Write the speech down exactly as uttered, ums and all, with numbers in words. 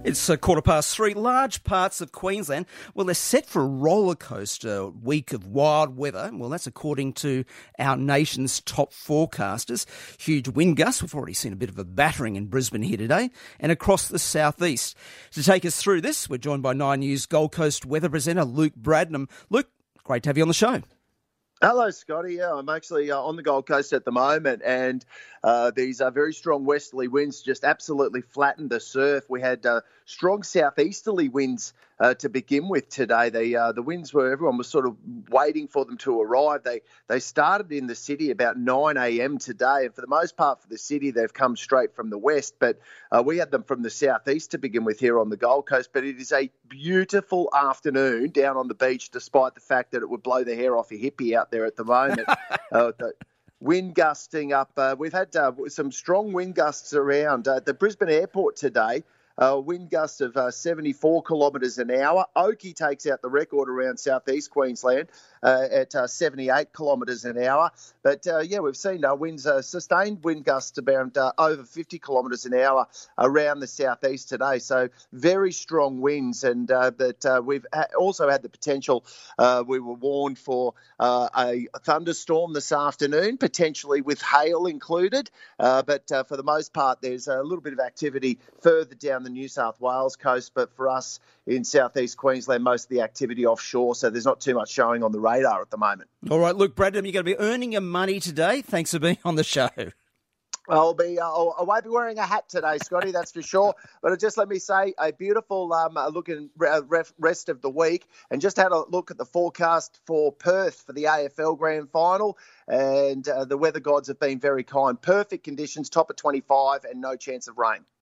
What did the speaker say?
It's a quarter past three. Large parts of Queensland, well, they're set for a roller coaster week of wild weather. Well, that's according to our nation's top forecasters. Huge wind gusts. We've already seen a bit of a battering in Brisbane here today and across the southeast. To take us through this, we're joined by Nine News Gold Coast weather presenter Luke Bradnam. Luke, great to have you on the show. Hello, Scotty. Yeah, I'm actually uh, on the Gold Coast at the moment, and uh, these uh, very strong westerly winds just absolutely flattened the surf. We had uh, strong southeasterly winds uh, to begin with today. They, uh, the winds were, everyone was sort of waiting for them to arrive. They they started in the city about nine a.m. today, and for the most part for the city, they've come straight from the west, but uh, we had them from the southeast to begin with here on the Gold Coast. But it is a beautiful afternoon down on the beach, despite the fact that it would blow the hair off your hippie out there at the moment. uh, the wind gusting up. Uh, we've had uh, some strong wind gusts around. Uh, the Brisbane airport today, uh, wind gusts of uh, seventy-four kilometres an hour. Oakey takes out the record around southeast Queensland uh, at uh, seventy-eight kilometres an hour. But, uh, yeah, we've seen uh, winds, uh, sustained wind gusts about uh, over fifty kilometres an hour around the southeast today. So very strong winds. And uh, but uh, we've ha- also had the potential, uh, we were warned for uh, a thunderstorm this afternoon, potentially with hail included. Uh, but uh, for the most part, there's a little bit of activity further down the New South Wales coast. But for us in southeast Queensland, most of the activity offshore. So there's not too much showing on the radar at the moment. All right, Luke Bradham, you're going to be earning your money today. Thanks for being on the show. I'll be. Uh, I won't be wearing a hat today, Scotty. That's for sure. But just let me say, a beautiful um, looking rest of the week, and just had a look at the forecast for Perth for the A F L Grand Final, and uh, the weather gods have been very kind. Perfect conditions, top of twenty-five, and no chance of rain.